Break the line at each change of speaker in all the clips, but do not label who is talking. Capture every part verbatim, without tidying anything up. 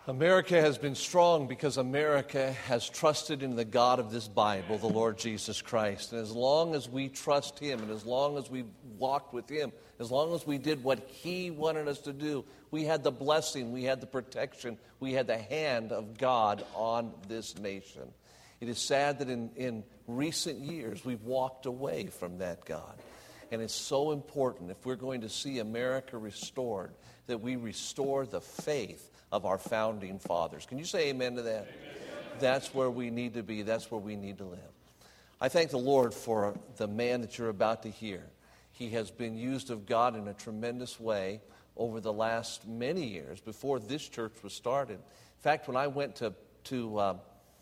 America has been strong because America has trusted in the God of this Bible, the Lord Jesus Christ. And as long as we trust Him, and as long as we walked with Him, as long as we did what He wanted us to do, we had the blessing, we had the protection, we had the hand of God on this nation. It is sad that in, in recent years we've walked away from that God. And it's so important, if we're going to see America restored, that we restore the faith of our founding fathers. Can you say amen to that? Amen. That's where we need to be. That's where we need to live. I thank the Lord for the man that you're about to hear. He has been used of God in a tremendous way over the last many years before this church was started. In fact, when I went to, to uh,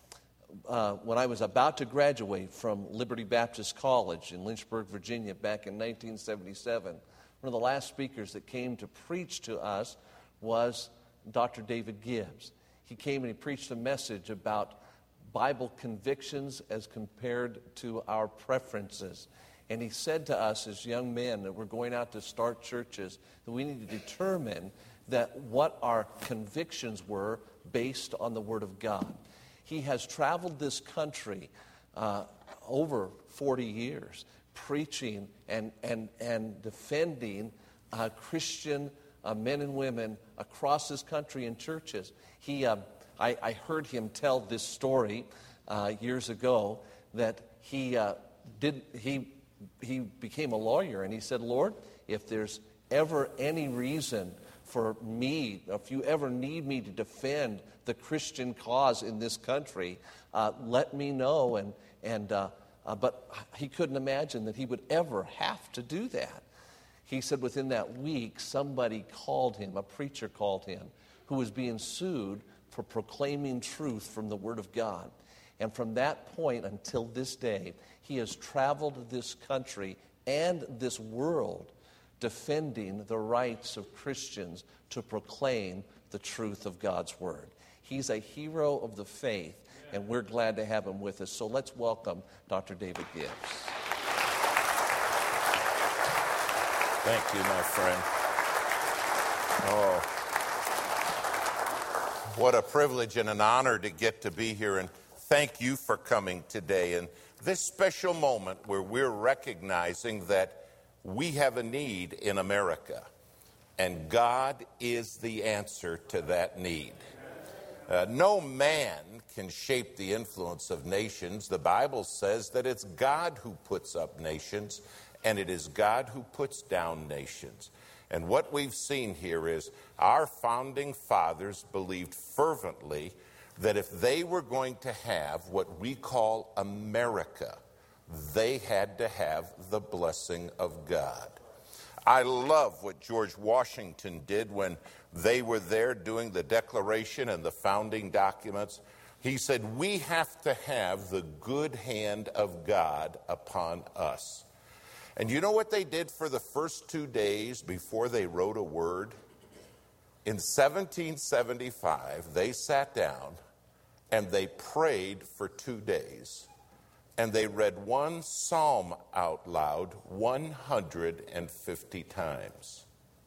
uh, when I was about to graduate from Liberty Baptist College in Lynchburg, Virginia, back in nineteen seventy-seven, one of the last speakers that came to preach to us was Doctor David Gibbs. He came and he preached a message about Bible convictions as compared to our preferences. And he said to us as young men that we're going out to start churches that we need to determine that what our convictions were based on the Word of God. He has traveled this country uh, over forty years preaching and, and, and defending uh, Christian Uh, men and women across this country in churches. He, uh, I, I heard him tell this story uh, years ago that he uh, did. He he became a lawyer, and he said, "Lord, if there's ever any reason for me, if you ever need me to defend the Christian cause in this country, uh, let me know." And and uh, uh, but he couldn't imagine that he would ever have to do that. He said within that week, somebody called him, a preacher called him, who was being sued for proclaiming truth from the Word of God. And from that point until this day, he has traveled this country and this world defending the rights of Christians to proclaim the truth of God's Word. He's a hero of the faith, and we're glad to have him with us. So let's welcome Doctor David Gibbs.
Thank you, my friend. Oh, what a privilege and an honor to get to be here, and thank you for coming today. And this special moment where we're recognizing that we have a need in America, and God is the answer to that need. Uh, no man can shape the influence of nations. The Bible says that it's God who puts up nations, and it is God who puts down nations. And what we've seen here is our founding fathers believed fervently that if they were going to have what we call America, they had to have the blessing of God. I love what George Washington did when they were there doing the Declaration and the founding documents. He said, "We have to have the good hand of God upon us." And you know what they did for the first two days before they wrote a word? In seventeen seventy-five, they sat down and they prayed for two days. And they read one psalm out loud one hundred fifty times.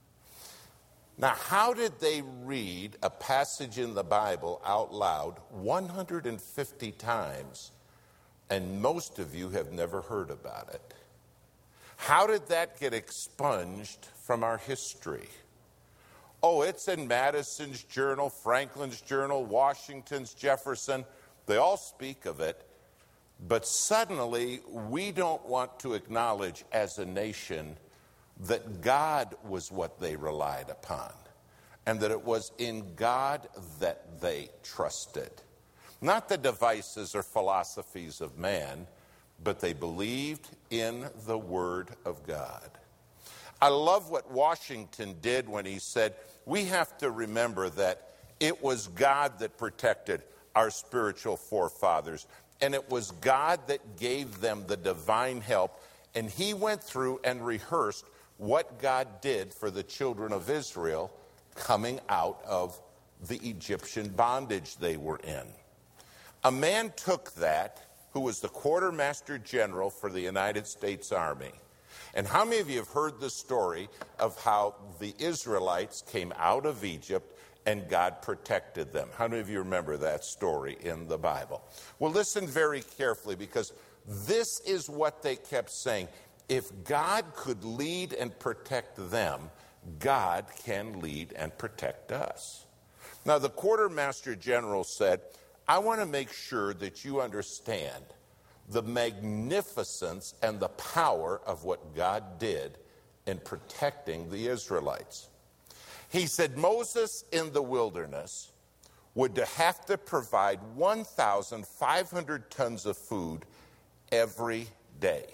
Now, how did they read a passage in the Bible out loud one hundred fifty times, and most of you have never heard about it? How did that get expunged from our history? Oh, it's in Madison's journal, Franklin's journal, Washington's, Jefferson. They all speak of it. But suddenly, we don't want to acknowledge as a nation that God was what they relied upon, and that it was in God that they trusted. Not the devices or philosophies of man, but they believed in the Word of God. I love what Washington did when he said, we have to remember that it was God that protected our spiritual forefathers, and it was God that gave them the divine help, and he went through and rehearsed what God did for the children of Israel coming out of the Egyptian bondage they were in. A man took that, who was the quartermaster general for the United States Army, And how many of you have heard the story of how the Israelites came out of Egypt and God protected them? How many of you remember that story in the Bible? Well, listen very carefully, because this is what they kept saying. If God could lead and protect them, God can lead and protect us. Now, the quartermaster general said, I want to make sure that you understand the magnificence and the power of what God did in protecting the Israelites. He said Moses in the wilderness would have to provide one thousand five hundred tons of food every day.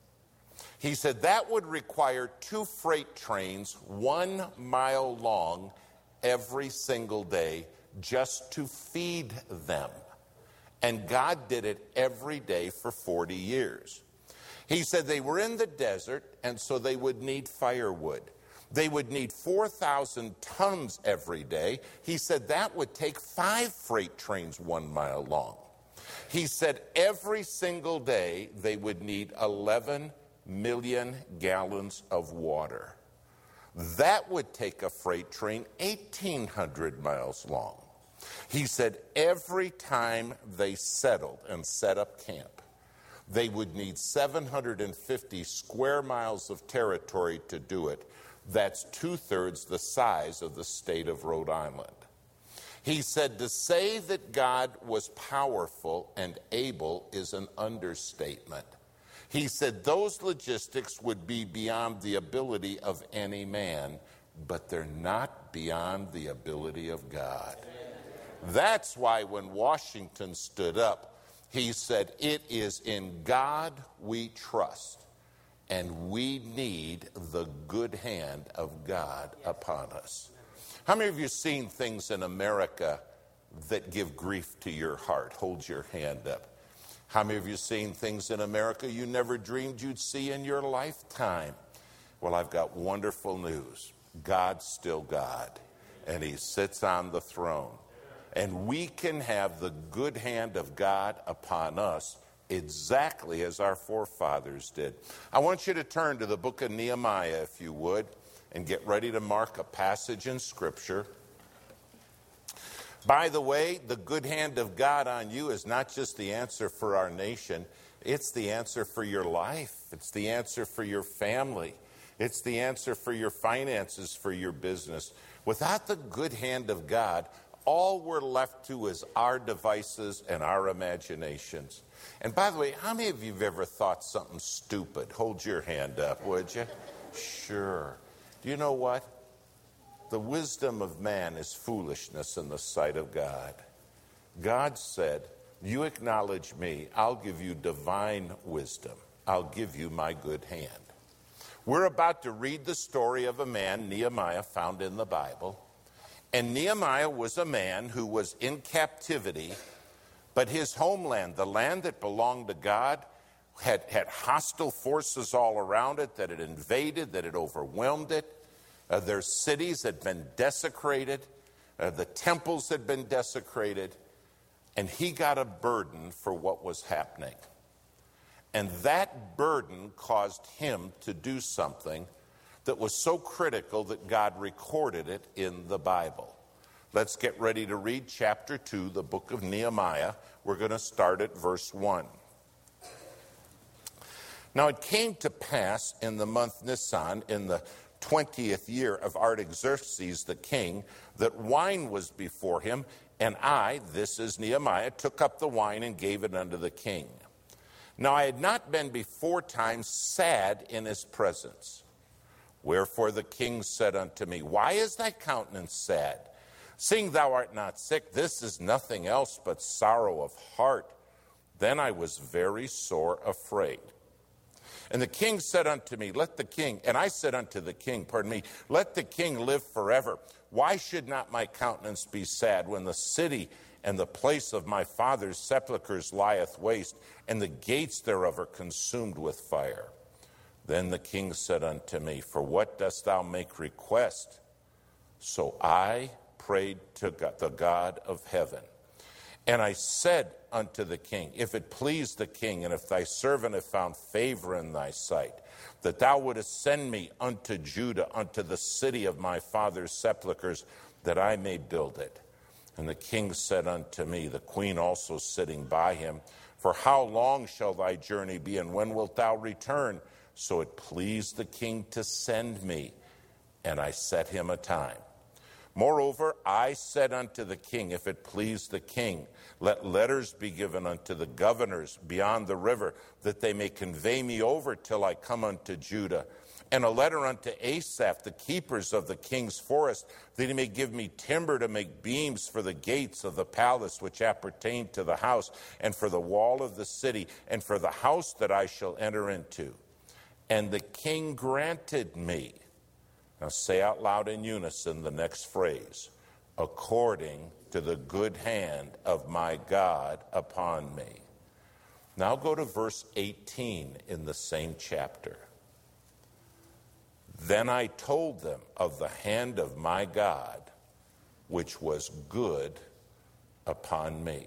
He said that would require two freight trains one mile long every single day just to feed them. And God did it every day for forty years. He said they were in the desert, and so they would need firewood. They would need four thousand tons every day. He said that would take five freight trains one mile long. He said every single day they would need eleven million gallons of water. That would take a freight train eighteen hundred miles long. He said every time they settled and set up camp, they would need seven hundred fifty square miles of territory to do it. That's two-thirds the size of the state of Rhode Island. He said to say that God was powerful and able is an understatement. He said those logistics would be beyond the ability of any man, but they're not beyond the ability of God. That's why when Washington stood up, he said, it is in God we trust, and we need the good hand of God upon us. How many of you have seen things in America that give grief to your heart? Hold your hand up. How many of you have seen things in America you never dreamed you'd see in your lifetime? Well, I've got wonderful news. God's still God, and he sits on the throne. And we can have the good hand of God upon us exactly as our forefathers did. I want you to turn to the book of Nehemiah, if you would, and get ready to mark a passage in Scripture. By the way, the good hand of God on you is not just the answer for our nation. It's the answer for your life. It's the answer for your family. It's the answer for your finances, for your business. Without the good hand of God, all we're left to is our devices and our imaginations. And by the way, how many of you have ever thought something stupid? Hold your hand up, would you? Sure. Do you know what? The wisdom of man is foolishness in the sight of God. God said, you acknowledge me, I'll give you divine wisdom. I'll give you my good hand. We're about to read the story of a man, Nehemiah, found in the Bible. And Nehemiah was a man who was in captivity, but his homeland, the land that belonged to God, had, had hostile forces all around it that had invaded, that had overwhelmed it. Uh, their cities had been desecrated. Uh, the temples had been desecrated. And he got a burden for what was happening. And that burden caused him to do something that was so critical that God recorded it in the Bible. Let's get ready to read chapter two, the book of Nehemiah. We're going to start at verse one. Now it came to pass in the month Nisan, in the twentieth year of Artaxerxes the king, that wine was before him, and I, this is Nehemiah, took up the wine and gave it unto the king. Now I had not been before time sad in his presence. Wherefore the king said unto me, why is thy countenance sad? Seeing thou art not sick, this is nothing else but sorrow of heart. Then I was very sore afraid. And the king said unto me, let the king, and I said unto the king, pardon me, let the king live forever. Why should not my countenance be sad when the city and the place of my father's sepulchres lieth waste, and the gates thereof are consumed with fire? Then the king said unto me, for what dost thou make request? So I prayed to God, the God of heaven. And I said unto the king, if it please the king, and if thy servant have found favor in thy sight, that thou wouldest send me unto Judah, unto the city of my father's sepulchres, that I may build it. And the king said unto me, the queen also sitting by him, for how long shall thy journey be, and when wilt thou return? So it pleased the king to send me, and I set him a time. Moreover, I said unto the king, if it please the king, let letters be given unto the governors beyond the river, that they may convey me over till I come unto Judah. And a letter unto Asaph, the keepers of the king's forest, that he may give me timber to make beams for the gates of the palace which appertain to the house, and for the wall of the city, and for the house that I shall enter into. And the king granted me. Now say out loud in unison the next phrase. According to the good hand of my God upon me. Now go to verse eighteen in the same chapter. Then I told them of the hand of my God, which was good upon me.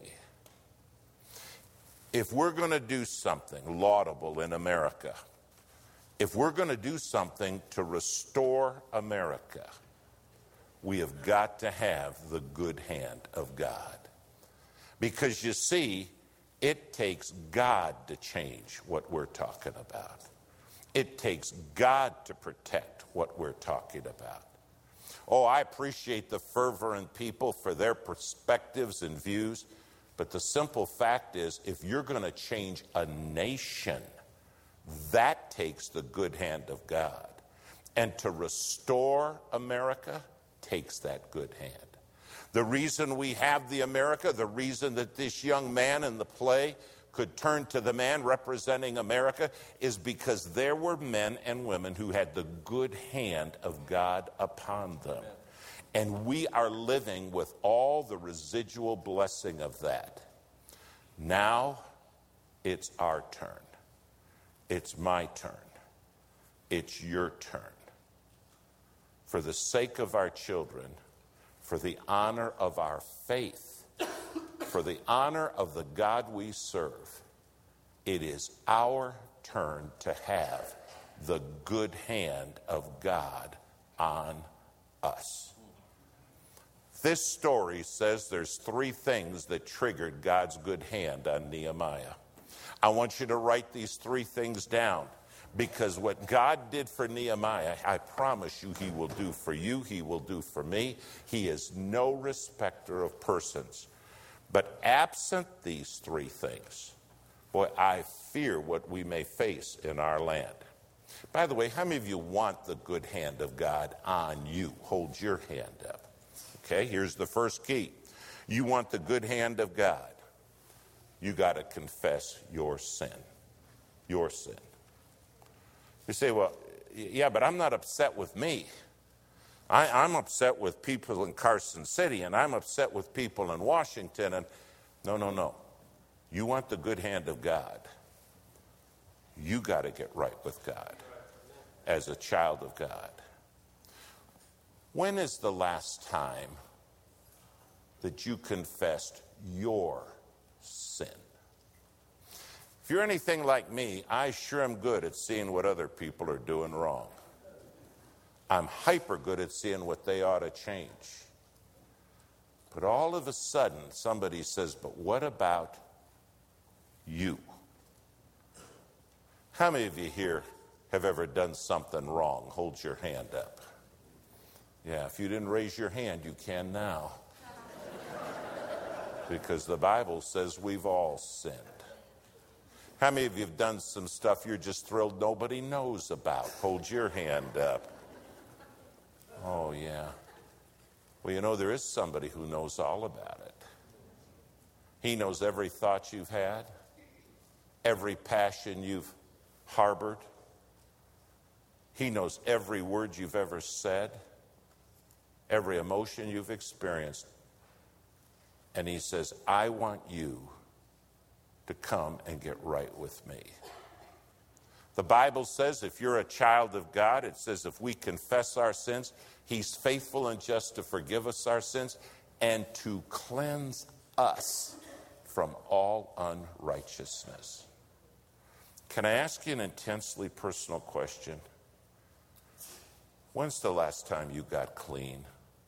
If we're going to do something laudable in America, if we're going to do something to restore America, we have got to have the good hand of God. Because you see, it takes God to change what we're talking about. It takes God to protect what we're talking about. Oh, I appreciate the fervent people for their perspectives and views, but the simple fact is, if you're going to change a nation, that takes the good hand of God. And to restore America takes that good hand. The reason we have the America, the reason that this young man in the play could turn to the man representing America, is because there were men and women who had the good hand of God upon them. And we are living with all the residual blessing of that. Now it's our turn. It's my turn. It's your turn. For the sake of our children, for the honor of our faith, for the honor of the God we serve, it is our turn to have the good hand of God on us. This story says there's three things that triggered God's good hand on Nehemiah. I want you to write these three things down, because what God did for Nehemiah, I promise you he will do for you, he will do for me. He is no respecter of persons. But absent these three things, boy, I fear what we may face in our land. By the way, how many of you want the good hand of God on you? Hold your hand up. Okay, here's the first key. You want the good hand of God. You got to confess your sin. Your sin. You say, well, yeah, but I'm not upset with me. I, I'm upset with people in Carson City, and I'm upset with people in Washington. And no, no, no. You want the good hand of God. You got to get right with God as a child of God. When is the last time that you confessed your sin? If you're anything like me, I sure am good at seeing what other people are doing wrong. I'm hyper good at seeing what they ought to change. But all of a sudden, somebody says, but what about you? How many of you here have ever done something wrong? Hold your hand up. Yeah, if you didn't raise your hand, you can now. Because the Bible says we've all sinned. How many of you have done some stuff you're just thrilled nobody knows about? Hold your hand up. Oh, yeah. Well, you know, there is somebody who knows all about it. He knows every thought you've had, every passion you've harbored. He knows every word you've ever said, every emotion you've experienced. And he says, I want you to come and get right with me. The Bible says if you're a child of God, it says if we confess our sins, he's faithful and just to forgive us our sins and to cleanse us from all unrighteousness. Can I ask you an intensely personal question? When's the last time you got clean?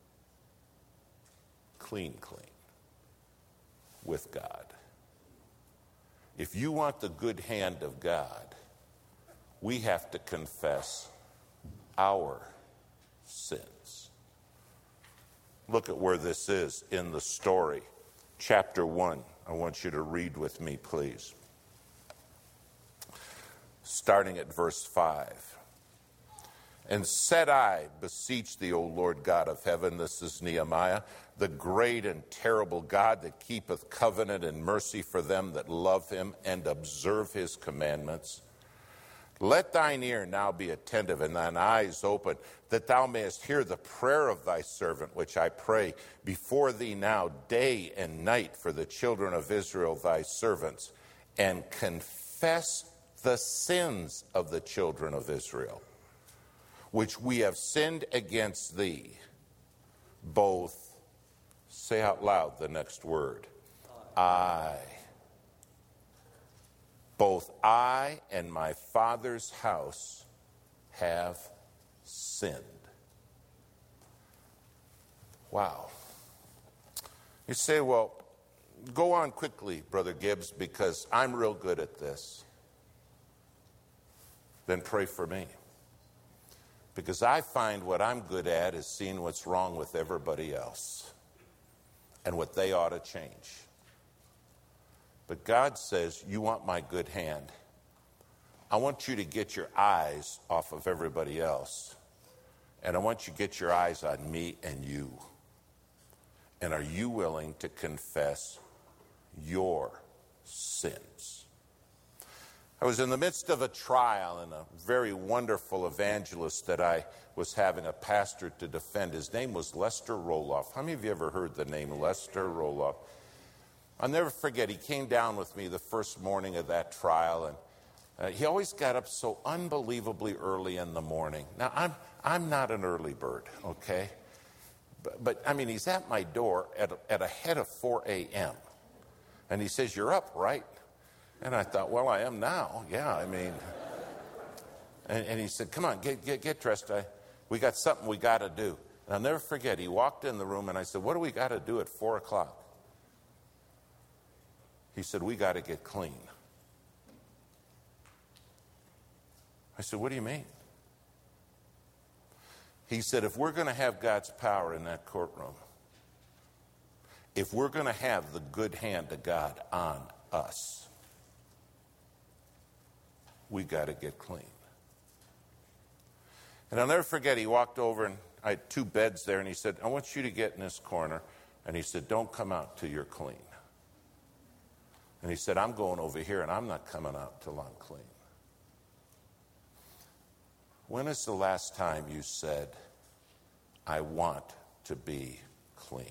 Clean, clean. With God. If you want the good hand of God, we have to confess our sins. Look at where this is in the story. Chapter one. I want you to read with me, please. Starting at verse five. And said I, beseech thee, O Lord God of heaven, this is Nehemiah, the great and terrible God that keepeth covenant and mercy for them that love him and observe his commandments. Let thine ear now be attentive and thine eyes open, that thou mayest hear the prayer of thy servant, which I pray before thee now day and night for the children of Israel, thy servants, and confess the sins of the children of Israel, which we have sinned against thee, both, say out loud the next word, I. Both I and my father's house have sinned. Wow. You say, well, go on quickly, Brother Gibbs, because I'm real good at this. Then pray for me. Because I find what I'm good at is seeing what's wrong with everybody else and what they ought to change. But God says, you want my good hand. I want you to get your eyes off of everybody else. And I want you to get your eyes on me and you. And are you willing to confess your sins? I was in the midst of a trial, and a very wonderful evangelist that I was having a pastor to defend. His name was Lester Roloff. How many of you ever heard the name Lester Roloff? I'll never forget, he came down with me the first morning of that trial, and uh, he always got up so unbelievably early in the morning. Now, I'm I'm not an early bird, okay? But, but I mean, he's at my door at, at ahead of four a.m., and he says, you're up, right? And I thought, well, I am now. Yeah, I mean. And, and he said, come on, get get, get dressed. I, we got something we got to do. And I'll never forget, he walked in the room, and I said, what do we got to do at four o'clock? He said, we got to get clean. I said, what do you mean? He said, if we're going to have God's power in that courtroom, if we're going to have the good hand of God on us, we got to get clean. And I'll never forget, he walked over, and I had two beds there, and he said, I want you to get in this corner. And he said, don't come out till you're clean. And he said, I'm going over here, and I'm not coming out till I'm clean. When is the last time you said, I want to be clean?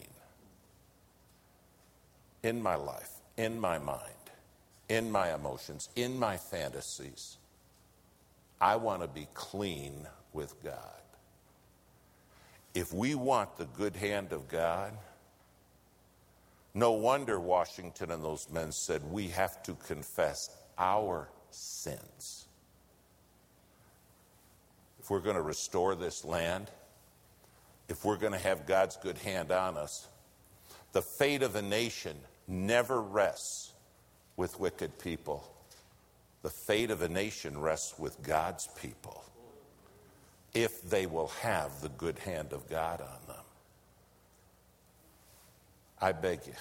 In my life, in my mind, in my emotions, in my fantasies, I want to be clean with God. If we want the good hand of God, no wonder Washington and those men said we have to confess our sins. If we're going to restore this land, if we're going to have God's good hand on us, the fate of a nation never rests with wicked people. The fate of a nation rests with God's people, if they will have the good hand of God on them. I beg you,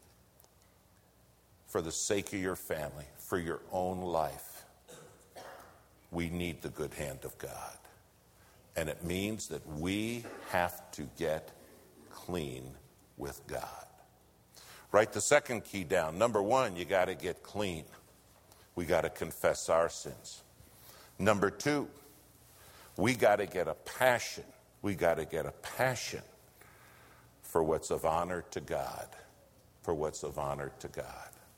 for the sake of your family, for your own life, we need the good hand of God. And it means that we have to get clean with God. Write the second key down. Number one, you got to get clean. We got to confess our sins. Number two, we got to get a passion. We got to get a passion for what's of honor to God. For what's of honor to God.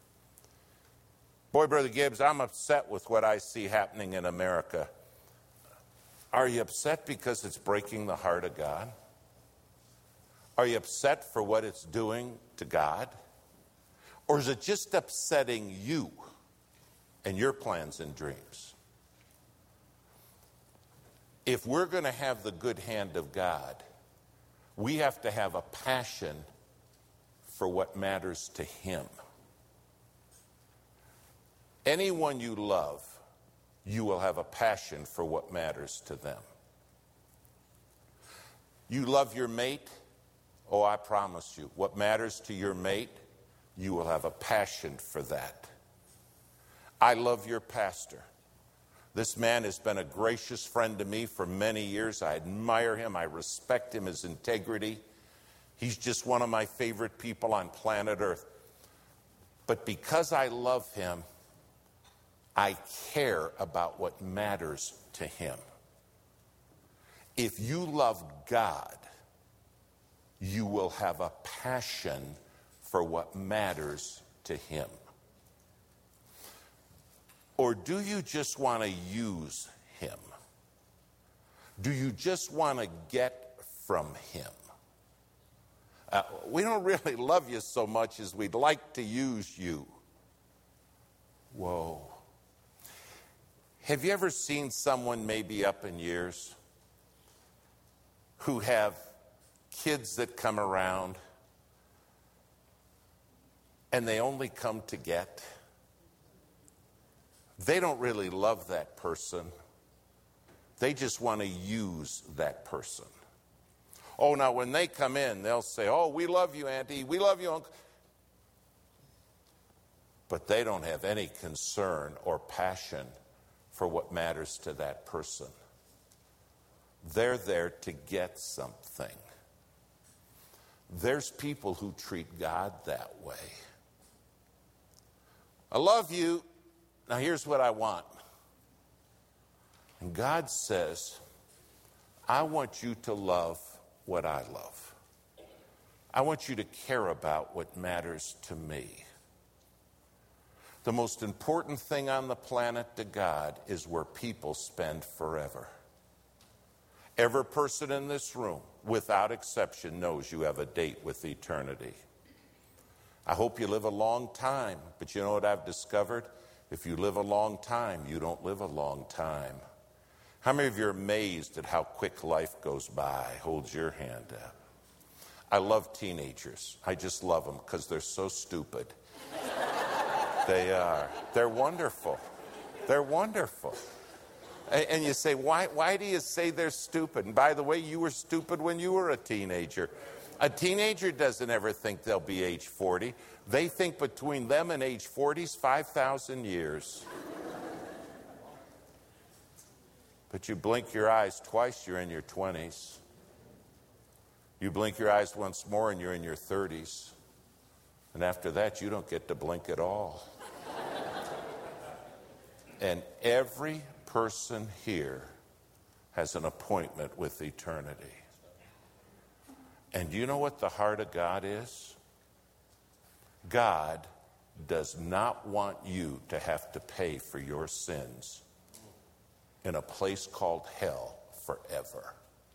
Boy, Brother Gibbs, I'm upset with what I see happening in America. Are you upset because it's breaking the heart of God? Are you upset for what it's doing to God? Or is it just upsetting you and your plans and dreams? If we're going to have the good hand of God, we have to have a passion for what matters to Him. Anyone you love, you will have a passion for what matters to them. You love your mate? Oh, I promise you, what matters to your mate, you will have a passion for that. I love your pastor. This man has been a gracious friend to me for many years. I admire him. I respect him, his integrity. He's just one of my favorite people on planet Earth. But because I love him, I care about what matters to him. If you love God, you will have a passion for what matters to Him. Or do you just want to use Him? Do you just want to get from Him? Uh, we don't really love you so much as we'd like to use you. Whoa. Have you ever seen someone maybe up in years who have kids that come around and they only come to get? They don't really love that person. They just want to use that person. Oh, now when they come in, they'll say, oh, we love you, Auntie. We love you, Uncle. But they don't have any concern or passion for what matters to that person. They're there to get something. There's people who treat God that way. I love you. Now here's what I want. And God says, I want you to love what I love. I want you to care about what matters to me. The most important thing on the planet to God is where people spend forever. Every person in this room, without exception, knows you have a date with eternity. I hope you live a long time, but you know what I've discovered? If you live a long time, you don't live a long time. How many of you are amazed at how quick life goes by? Hold your hand up. I love teenagers. I just love them because they're so stupid. They are. They're wonderful. They're wonderful. And you say, why, why do you say they're stupid? And by the way, you were stupid when you were a teenager. A teenager doesn't ever think they'll be age forty. They think between them and age forty is five thousand years. But you blink your eyes twice, you're in your twenties. You blink your eyes once more and you're in your thirties. And after that, you don't get to blink at all. And every person here has an appointment with eternity. And do you know what the heart of God is? God does not want you to have to pay for your sins in a place called hell forever.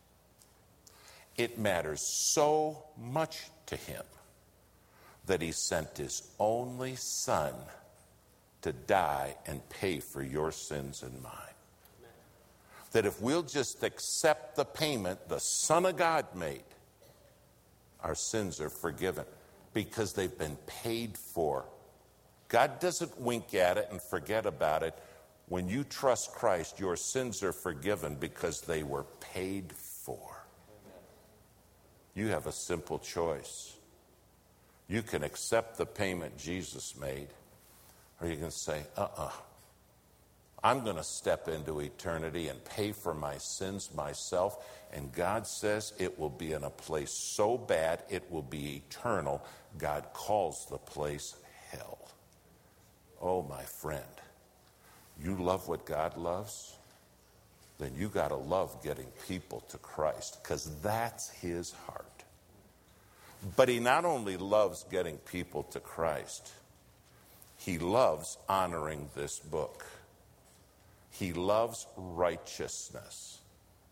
It matters so much to him that he sent his only son to die and pay for your sins and mine. That if we'll just accept the payment the Son of God made, our sins are forgiven because they've been paid for. God doesn't wink at it and forget about it. When you trust Christ, your sins are forgiven because they were paid for. You have a simple choice. You can accept the payment Jesus made, or you can say, uh-uh. I'm going to step into eternity and pay for my sins myself. And God says it will be in a place so bad it will be eternal. God calls the place hell. Oh, my friend, you love what God loves? Then you got to love getting people to Christ, because that's his heart. But he not only loves getting people to Christ, he loves honoring this book. He loves righteousness.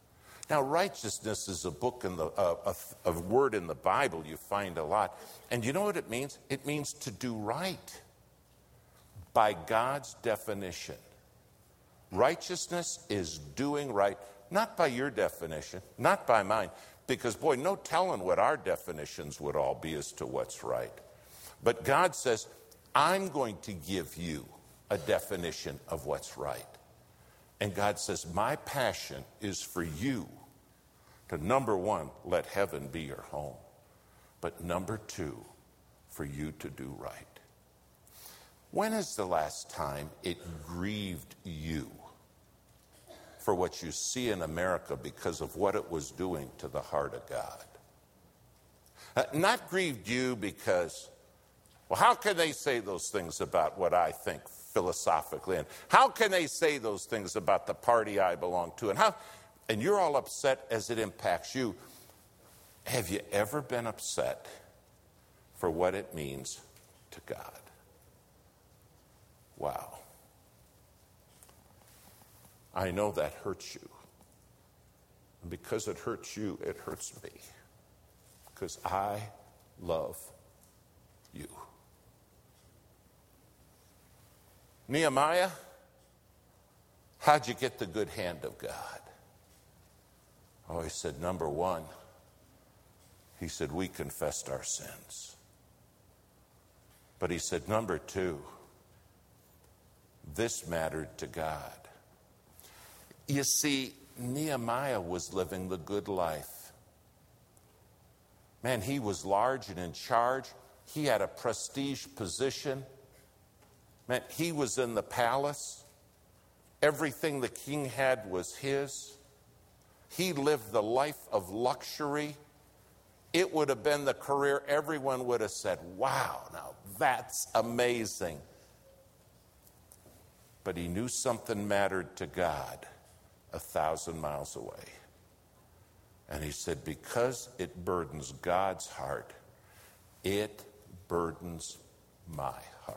Now, righteousness is a book in the uh, a, a word in the Bible you find a lot. And you know what it means? It means to do right by God's definition. Righteousness is doing right, not by your definition, not by mine, because, boy, no telling what our definitions would all be as to what's right. But God says, I'm going to give you a definition of what's right. And God says, my passion is for you to, number one, let heaven be your home. But number two, for you to do right. When is the last time it grieved you for what you see in America because of what it was doing to the heart of God? Uh, not grieved you because, well, how can they say those things about what I think philosophically? And how can they say those things about the party I belong to? And how, and you're all upset as it impacts you. Have you ever been upset for what it means to God? Wow. I know that hurts you. And because it hurts you, it hurts me. Because I love you. Nehemiah, how'd you get the good hand of God? Oh, he said, number one, he said, we confessed our sins. But he said, number two, this mattered to God. You see, Nehemiah was living the good life. Man, he was large and in charge. He had a prestige position. Man, he was in the palace. Everything the king had was his. He lived the life of luxury. It would have been the career everyone would have said, wow, now that's amazing. But he knew something mattered to God a thousand miles away. And he said, because it burdens God's heart, it burdens my heart.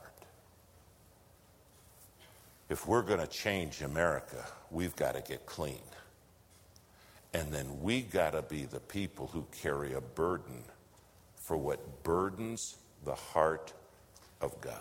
If we're going to change America, we've got to get clean. And then we got to be the people who carry a burden for what burdens the heart of God.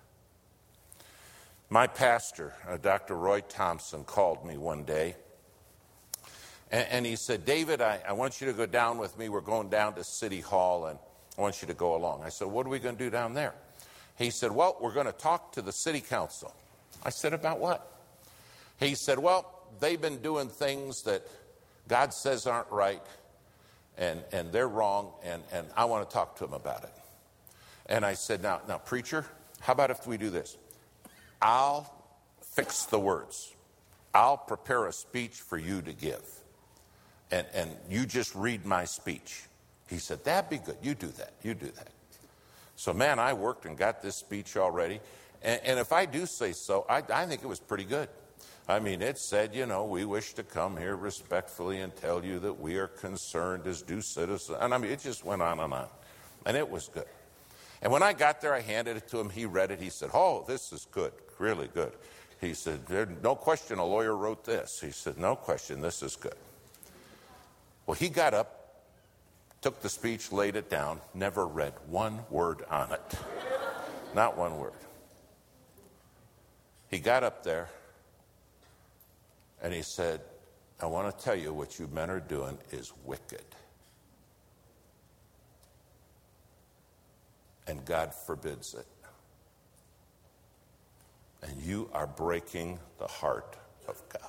My pastor, uh, Doctor Roy Thompson, called me one day, and, and he said, David, I, I want you to go down with me. We're going down to City Hall, and I want you to go along. I said, what are we going to do down there? He said, well, we're going to talk to the city council. I said, about what? He said, well, they've been doing things that God says aren't right, and, and they're wrong, and, and I want to talk to them about it. And I said, now, now, preacher, how about if we do this? I'll fix the words. I'll prepare a speech for you to give. And, and you just read my speech. He said, that'd be good. You do that. You do that. So, man, I worked and got this speech already. And, and if I do say so, I, I think it was pretty good. I mean, it said, you know, we wish to come here respectfully and tell you that we are concerned as due citizens. And I mean, it just went on and on. And it was good. And when I got there, I handed it to him. He read it. He said, oh, this is good, really good. He said, there's no question a lawyer wrote this. He said, no question, this is good. Well, he got up, took the speech, laid it down, never read one word on it. Not one word. He got up there, and he said, I want to tell you what you men are doing is wicked. And God forbids it. And you are breaking the heart of God.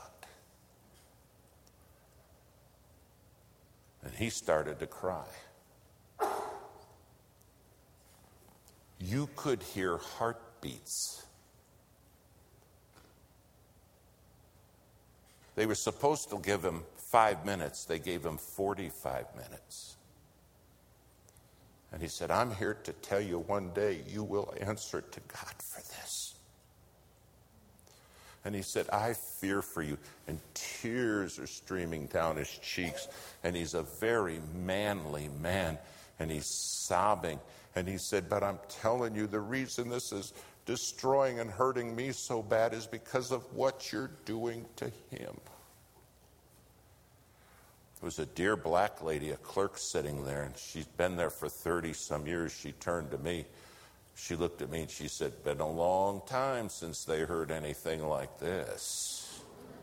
And he started to cry. You could hear heartbeats. They were supposed to give him five minutes. They gave him forty-five minutes. And he said, I'm here to tell you one day you will answer to God for this. And he said, I fear for you. And tears are streaming down his cheeks. And he's a very manly man. And he's sobbing. And he said, but I'm telling you, the reason this is destroying and hurting me so bad is because of what you're doing to him. was a dear black lady, a clerk sitting there, and she's been there for thirty some years. She turned to me. She looked at me and she said, "Been a long time since they heard anything like this."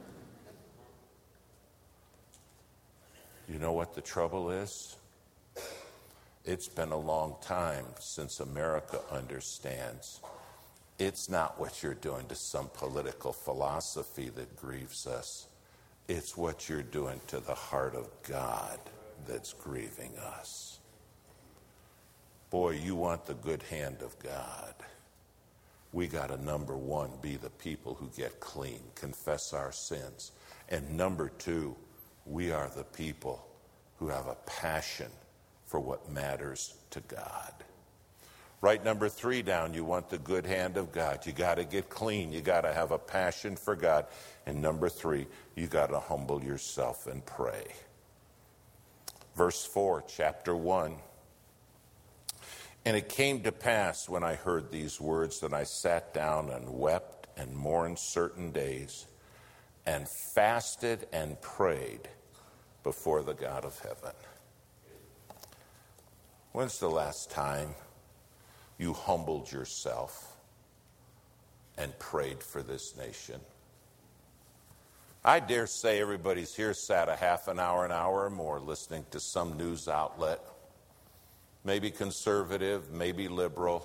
You know what the trouble is? It's been a long time since America understands it's not what you're doing to some political philosophy that grieves us. It's what you're doing to the heart of God that's grieving us. Boy, you want the good hand of God. We got to, number one, be the people who get clean, confess our sins. And number two, we are the people who have a passion for what matters to God. Write number three down. You want the good hand of God. You got to get clean. You got to have a passion for God. And number three, you got to humble yourself and pray. Verse four, chapter one. And it came to pass when I heard these words that I sat down and wept and mourned certain days and fasted and prayed before the God of heaven. When's the last time you humbled yourself and prayed for this nation? I dare say everybody's here sat a half an hour, an hour or more listening to some news outlet, maybe conservative, maybe liberal.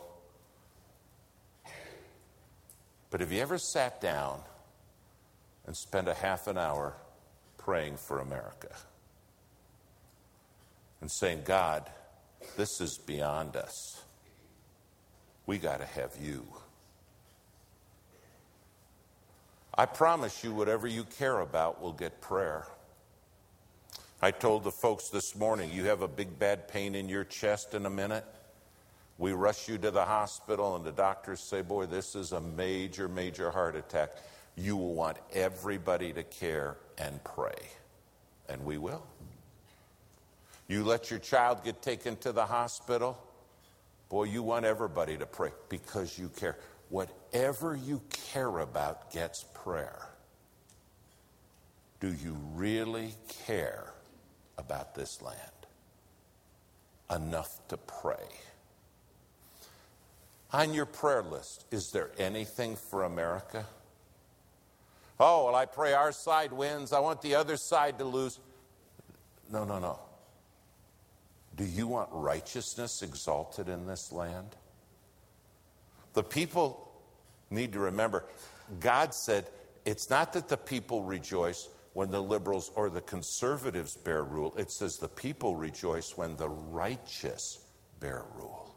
But have you ever sat down and spent a half an hour praying for America and saying, "God, this is beyond us. We got to have you." I promise you, whatever you care about will get prayer. I told the folks this morning, you have a big bad pain in your chest in a minute. We rush you to the hospital and the doctors say, "Boy, this is a major, major heart attack." You will want everybody to care and pray. And we will. You let your child get taken to the hospital. Boy, you want everybody to pray because you care. Whatever you care about gets prayer. Do you really care about this land enough to pray? On your prayer list, is there anything for America? Oh, well, I pray our side wins. I want the other side to lose. No, no, no. Do you want righteousness exalted in this land? The people need to remember, God said, it's not that the people rejoice when the liberals or the conservatives bear rule. It says the people rejoice when the righteous bear rule.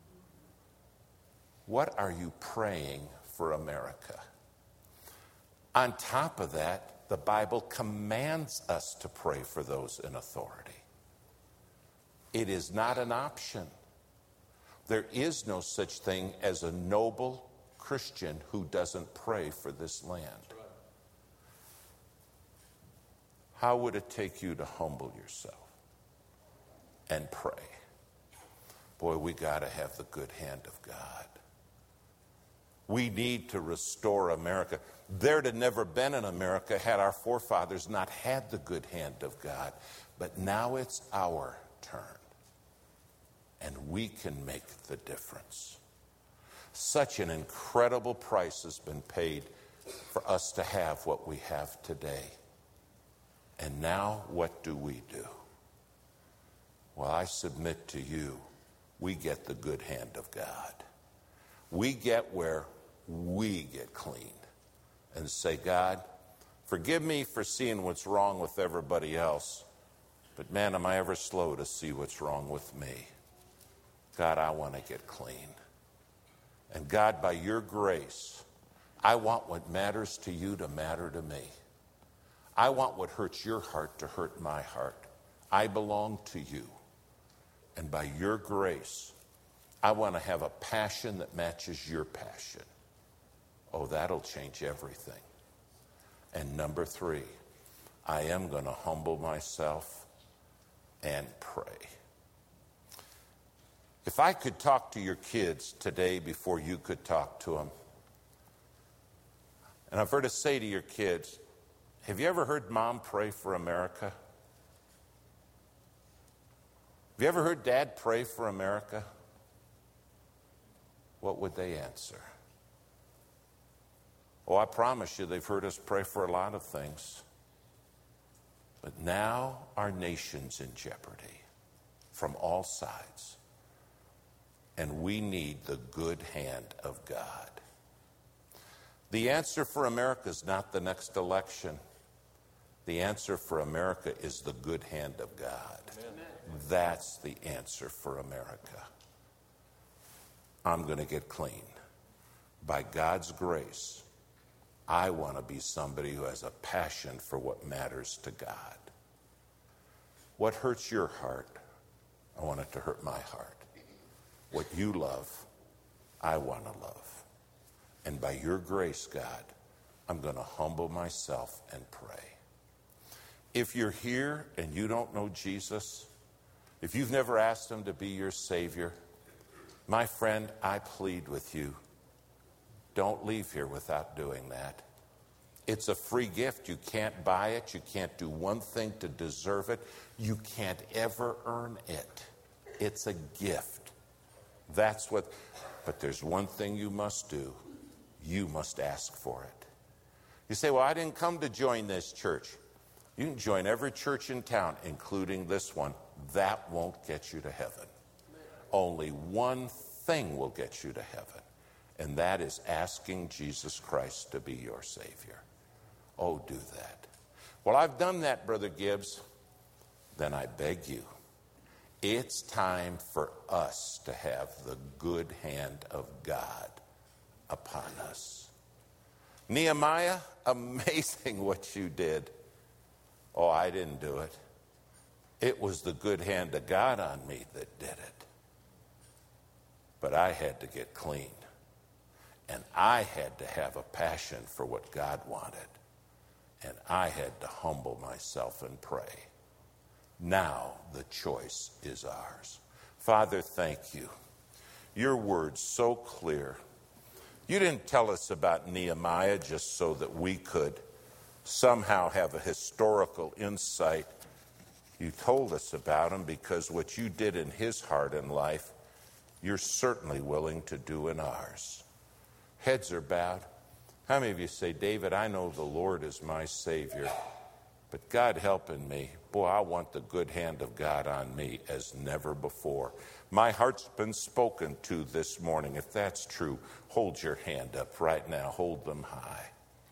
What are you praying for America? On top of that, the Bible commands us to pray for those in authority. It is not an option. There is no such thing as a noble Christian who doesn't pray for this land. How would it take you to humble yourself and pray? Boy, we got to have the good hand of God. We need to restore America. There'd have never been an America had our forefathers not had the good hand of God. But now it's our turn. And we can make the difference. Such an incredible price has been paid for us to have what we have today. And now what do we do? Well, I submit to you, we get the good hand of God. We get where we get clean and say, "God, forgive me for seeing what's wrong with everybody else, but man, am I ever slow to see what's wrong with me. God, I want to get clean. And God, by your grace, I want what matters to you to matter to me. I want what hurts your heart to hurt my heart. I belong to you. And by your grace, I want to have a passion that matches your passion." Oh, that'll change everything. And number three, I am going to humble myself and pray. If I could talk to your kids today before you could talk to them, and I've heard to say to your kids, have you ever heard Mom pray for America? Have you ever heard Dad pray for America? What would they answer? Oh, I promise you they've heard us pray for a lot of things. But now our nation's in jeopardy from all sides. And we need the good hand of God. The answer for America is not the next election. The answer for America is the good hand of God. Amen. That's the answer for America. I'm going to get clean. By God's grace, I want to be somebody who has a passion for what matters to God. What hurts your heart, I want it to hurt my heart. What you love, I want to love. And by your grace, God, I'm going to humble myself and pray. If you're here and you don't know Jesus, if you've never asked him to be your Savior, my friend, I plead with you, don't leave here without doing that. It's a free gift. You can't buy it. You can't do one thing to deserve it. You can't ever earn it. It's a gift. That's what, but there's one thing you must do. You must ask for it. You say, well, I didn't come to join this church. You can join every church in town, including this one. That won't get you to heaven. Only one thing will get you to heaven, and that is asking Jesus Christ to be your Savior. Oh, do that. Well, I've done that, Brother Gibbs. Then I beg you, it's time for us to have the good hand of God upon us. Nehemiah, amazing what you did. Oh, I didn't do it. It was the good hand of God on me that did it. But I had to get clean. And I had to have a passion for what God wanted. And I had to humble myself and pray. Now the choice is ours. Father, thank you. Your word's so clear. You didn't tell us about Nehemiah just so that we could somehow have a historical insight. You told us about him because what you did in his heart and life, you're certainly willing to do in ours. Heads are bowed. How many of you say, David, I know the Lord is my Savior, but God helping me, boy, I want the good hand of God on me as never before. My heart's been spoken to this morning. If that's true, hold your hand up right now. Hold them high.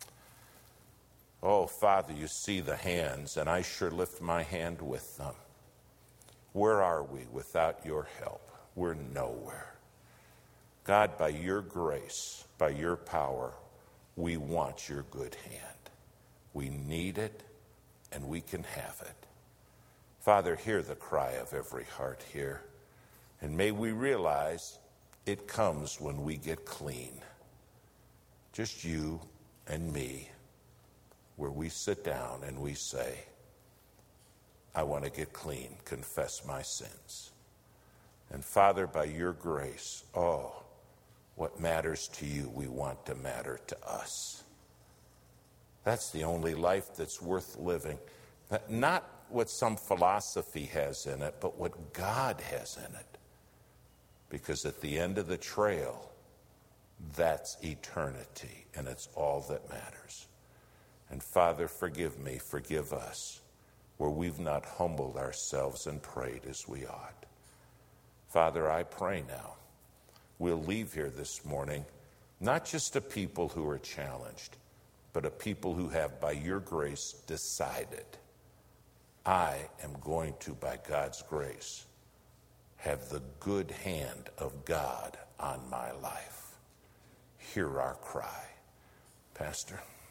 Oh, Father, you see the hands, and I sure lift my hand with them. Where are we without your help? We're nowhere. God, by your grace, by your power, we want your good hand. We need it, and we can have it. Father, hear the cry of every heart here. And may we realize it comes when we get clean. Just you and me, where we sit down and we say, I want to get clean, confess my sins. And Father, by your grace, oh, what matters to you, we want to matter to us. That's the only life that's worth living. Not what some philosophy has in it, but what God has in it. Because at the end of the trail, that's eternity, and it's all that matters. And Father, forgive me, forgive us, where we've not humbled ourselves and prayed as we ought. Father, I pray now, we'll leave here this morning, not just a people who are challenged, but a people who have, by your grace, decided, I am going to, by God's grace, have the good hand of God on my life. Hear our cry. Pastor.